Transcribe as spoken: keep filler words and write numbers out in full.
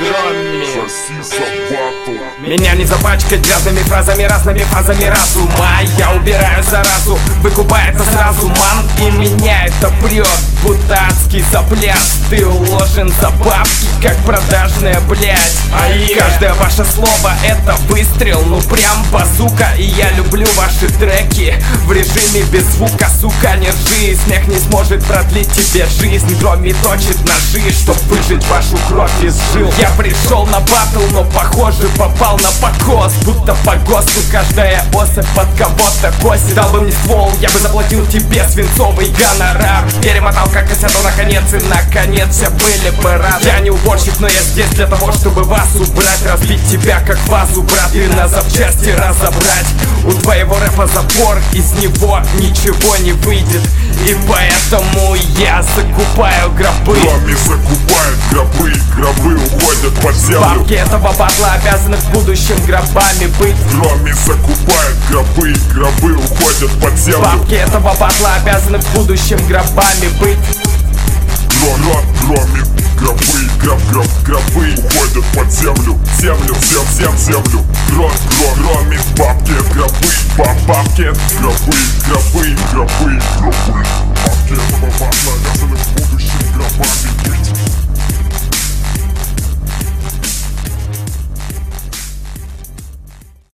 громми. Меня не запачкать грязными фразами, разными фазами разума. Я убираю заразу, выкупая это сразу, ман. И меня это прет, будто адский запляс. Ты уложен за бабки, как продажная, блядь. А каждое ваше слово это выстрел, ну прям базука. И я люблю ваши треки в режиме без звука, сука, не ржи. Смех не сможет продлить тебе жизнь. Громми точит ножи, чтоб выжить вашу кровь из жил. Я пришел на батл, но похоже попал на покос. Будто по ГОСТу каждая особь под кого-то косит. Дал бы мне ствол, я бы заплатил тебе свинцовый гонорар. Перемотал как кассету наконец, и наконец все были бы рады. Я не уборщик, но я здесь для того, чтобы вас убрать. Разбить тебя как вазу, брат, и на запчасти разобрать. У твоего рэпа запор, из него ничего не выйдет. И поэтому я закупаю гробы. Громми закупает гробы, гробы уходят под землю. Бабки этого батла обязаны в будущем гробами быть. Громми закупает гробы, гробы уходят под землю. Бабки этого батла обязаны в будущем гробами быть. Громми, гробы, гроб, гроб, гробы уходят под землю. Землю, всем, всем землю. Гром, гром, громми, бабки, гробы, баб, бабки, гробы, гробы, гробы, гробы, бабки.